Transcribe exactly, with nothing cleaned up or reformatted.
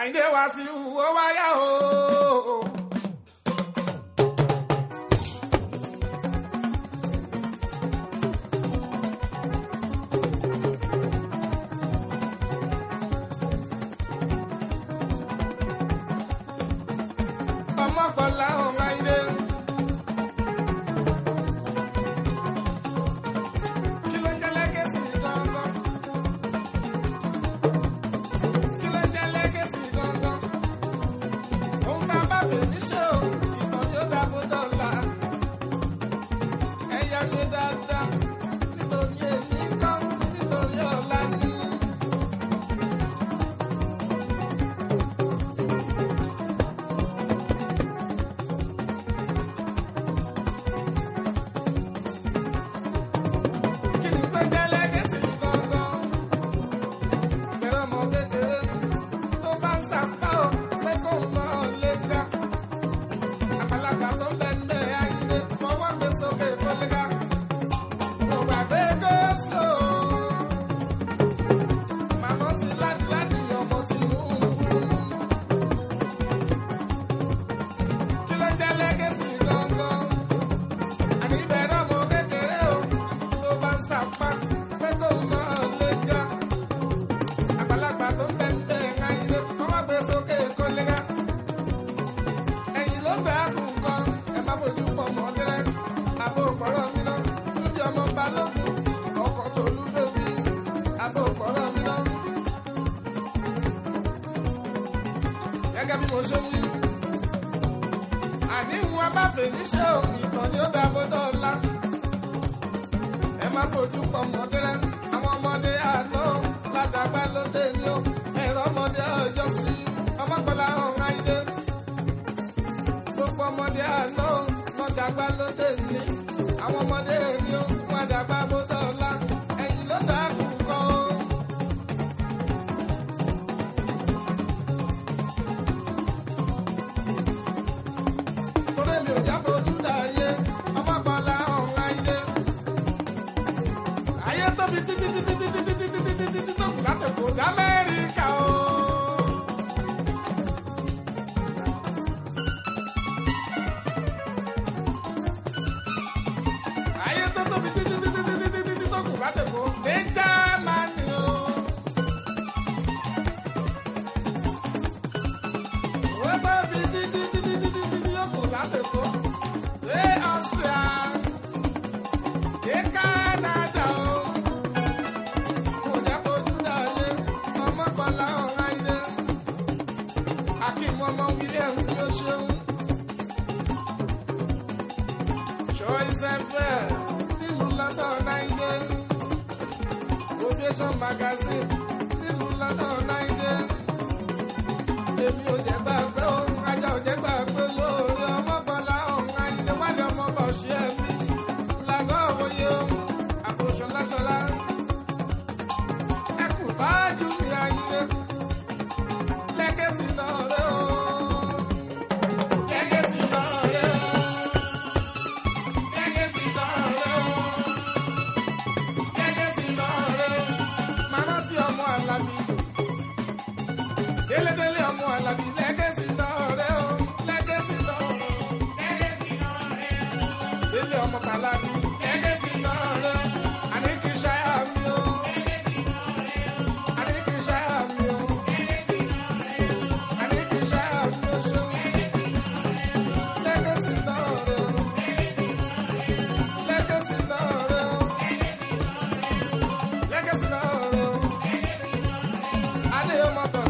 Àyìndé Wasiu ó wáyà o. Ọmọkọ̀lá ọmọ Àyìndé. Kí ló ń jẹ́ lẹ́gẹ̀sì gangan? Kí ló ń jẹ́ lẹ́gẹ̀sì gangan? Òun tá a bá bè níṣẹ́ o, ìtàn ni ó dábò dọ́là. Ẹ̀yà ṣe dáadáa nítorí èmi kan nítorí ọ̀la ni. Kí ni pé jẹ́ lẹ́gẹ̀sì gangan? Bẹ̀rẹ̀ ọmọ kékeré tó bá ń sapá o, pé kóun náà lè ga. Àgbàlagbà tó ń bẹ ń bẹ Àyìndé, fọwọ́ gbé sókè kọ́lẹ́gà. Mo gbàgbé go slow. Màmá ti ládìládì ọmọ ti mú un. Kí ló ń jẹ́ lẹ́gẹ̀sì gangan? Àní bẹ̀rẹ̀ ọmọ kékeré o, tó bá ń sapá, pé kóun náà lè ga. Àgbàlagbà tó ń bẹ ń bẹ Àyìndé, fọwọ́ gbé sókè kọ́lẹ́gà. Ẹ̀yin ló gbé àkùnkọ, ẹ má fojú pọ̀ mọ́ dẹ́rẹ́. Àbò pọ̀rọ̀ mi náà, Túnjí ọmọ Balógun, ọkọ̀ tó lú bèbí. Àbò pọ̀rọ̀ mi náà. Gẹ́gẹ́ bí mo ṣe ń wí. Àní wọn bá bè níṣẹ́ òun ìtàn ni ó dábò dọ́là. Ẹ má fojú pọ̀ mọ́ dẹ́rẹ́. Àwọn ọmọdé àná ládàgbà lóde ni ó. Ẹ̀rọ ọmọdé ọjọ́ sí. Ọmọkọ̀lá ọ̀hún Àyìndé. Gbogbo ọmọdé àná wọn dàgbà lóde ní. Àwọn ọmọdé ni ó wọn dàgbà bó dọ́là. Ẹ̀yin ló dàgbù kọ́ o. Torí mi ò jábọ̀ ojú dàáyé. Ọmọkọ̀lá ọ̀hún Àyìndé. Ayé tóbi títí títí títí títí títí títí tó kù látẹ̀kọ̀ d'Amẹ́ríkà o. Ayé tó tóbi títí títí títí títí tó kù látẹ̀kọ̀ dé Jámánì o. Ó tóbi títí títí títí títí tó kù látẹ̀kọ̀ dé Austria, dé Canada o. Mo jẹ́ fojú dàáyé, Ọmọkọ̀lá ọ̀hún Àyìndé. Akeem ọmọ Williams ló ṣeun. Choice F M nílùú London Àyìndé. Ovation Magazine nílùú London Àyìndé. Èmi ò jẹ́ gbàgbé ohun ajá ò jẹ́ gbàgbé lóore. Ọmọkọ̀lá ọ̀hún Àyìndé wálé ọmọ bọ̀ ṣe ẹ̀mí. Làgọ́ òye ohun àbòṣọ lásọlá. Ẹ kù bájú mi Àyìndé. Lẹ́gẹ̀sì náà rẹ̀ o. Lẹ́gẹ̀sì náà rẹ̀ o. Lẹ́gẹ̀sì náà rẹ̀ o. Lẹ́gẹ̀sì náà rẹ̀ o. Màmá tí ọmọ Àlàbí. Délédélé ọmọ Àlàbí. Lẹ́gẹ̀sì náà rẹ̀ o. Lẹ́gẹ̀sì náà rẹ̀ o. Lẹ́gẹ̀sì náà rẹ̀ o. Délé ọmọ Tàlàbí. Lẹ́gẹ̀sì náà rẹ̀ o. Àní kì í ṣáyà mi o. Lẹ́gẹ̀sì náà rẹ̀ o. Àní kì í ṣáyà mi o. Lẹ́gẹ̀sì náà rẹ̀ o. Àní kì í ṣáyà mi o ṣeun. Lẹ́gẹ̀sì náà rẹ̀ o. Lẹ́gẹ̀sì náà rẹ̀ o. Lẹ́gẹ̀sì náà rẹ̀ o. Adé ọmọ tọ̀